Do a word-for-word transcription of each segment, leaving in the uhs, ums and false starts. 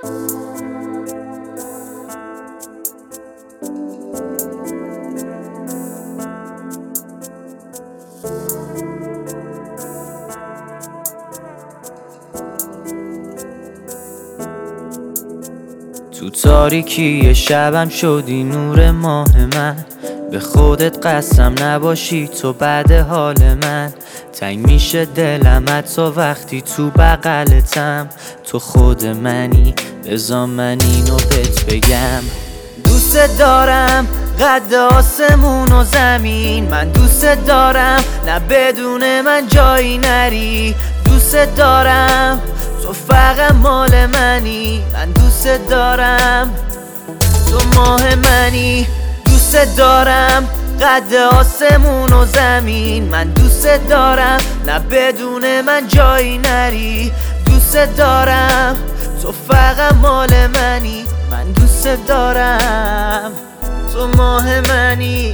تو تاریکی شبم شدی نور ماه من، به خودت قسم نباشی تو بعد حال من. تنگ میشه دلم حتی وقتی تو بغلتم، تو خود منی بذار من اینو بهت بگم. دوست دارم قد آسمون و زمین، من دوست دارم نه بدون من جایی نری. دوست دارم تو فقط مال منی، من دوست دارم تو ماه منی. دوست دارم قد آسمون و زمین، من دوست دارم نه بدون من جایی نری. دوست دارم تو فقط مال منی، من دوست دارم تو ماه منی.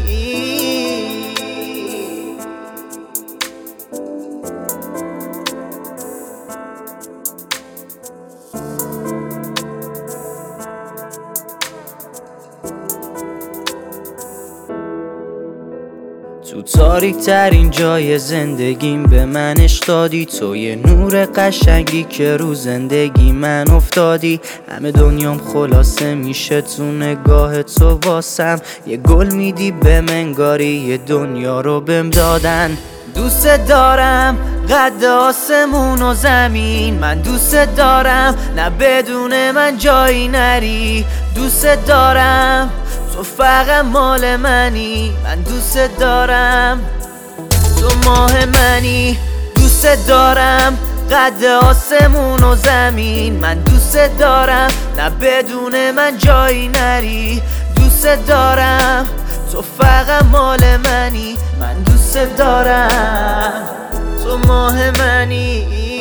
تو تاریک ترین جای زندگیم به من عشق دادی، تو یه نور قشنگی که رو زندگی من افتادی. همه دنیام خلاصه میشه تو نگاه تو واسم، یه گل میدی به منگاری یه دنیا رو بهم دادن. دوست دارم قد آسمون و زمین، من دوست دارم نه بدون من جایی نری. دوست دارم تو فقط مال منی، من دوست دارم تو ماه منی. دوست دارم قد آسمون و زمین، من دوست دارم نه بدون من جایی نری. دوست دارم تو فقط مال منی، من دوست دارم تو ماه منی.